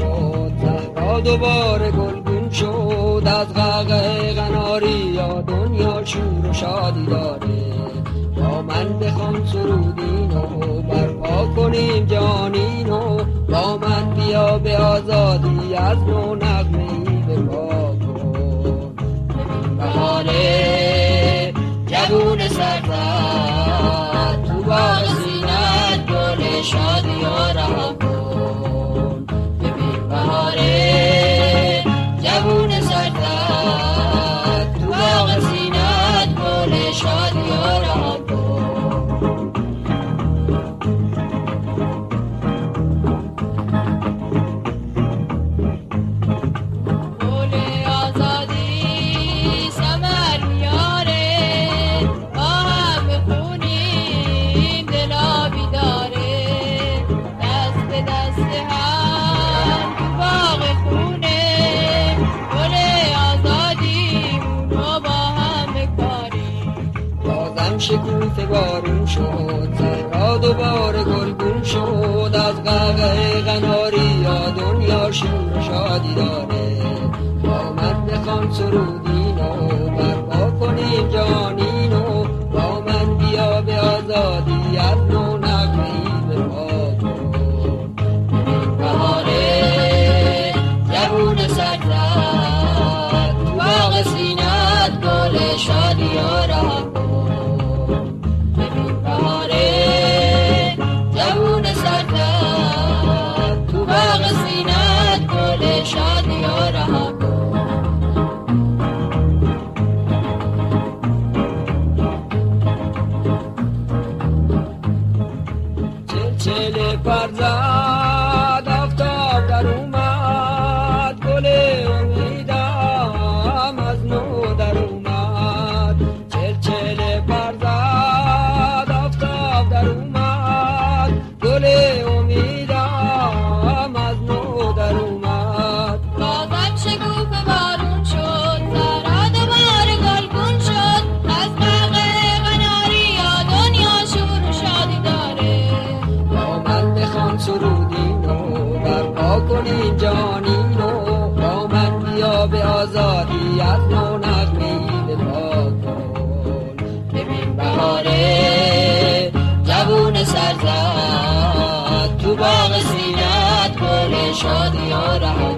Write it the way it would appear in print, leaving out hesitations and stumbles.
شد، زهرا دوباره گلگون شد. از قعقه قناری یا دنیا شور و شادی داره. با من بخوان سرودین و برپا کنیم جانین و با من بیا به آزادی از نو نغمه‌ای بپا کن. بهاره جوون سرزد تو باغ زینت گل شادی ها رها کن. ببین بهاره جوون سرزد تو باغ زینت گل شادی ها رها کن. شکوفه بارون شد، زهرا دوباره گلگون شد. از قعقه قناری یا دنیا شور و شادی داره. با من بخوان سرودین و برپا کنیم جانین و با من بیا به آزادی از نو نغمه‌ای بپا کن. ببین بهاره جوون سرزد تو باغ زینت گل شادی ها رها کن. تو باغ زینت گل شادی ها رها کن. چلچله فرزد آفتاب در اومد، گل امیدم از نو در اومد. چلچله فرزد آفتاب در اومد، گل امیدم از نو در اومد. بازم شکوفه بارون شد، زهرا دوباره گلگون شد. از قعقه قناری یا دنیا شور و شادی داره. با من بخوان سرودین و برپا کنیم جانین و با من بیا به آزادی از نو نغمه‌ای بپا کن. ببین بهاره جوون سرزد تو باغ زینت گل شادی ها رها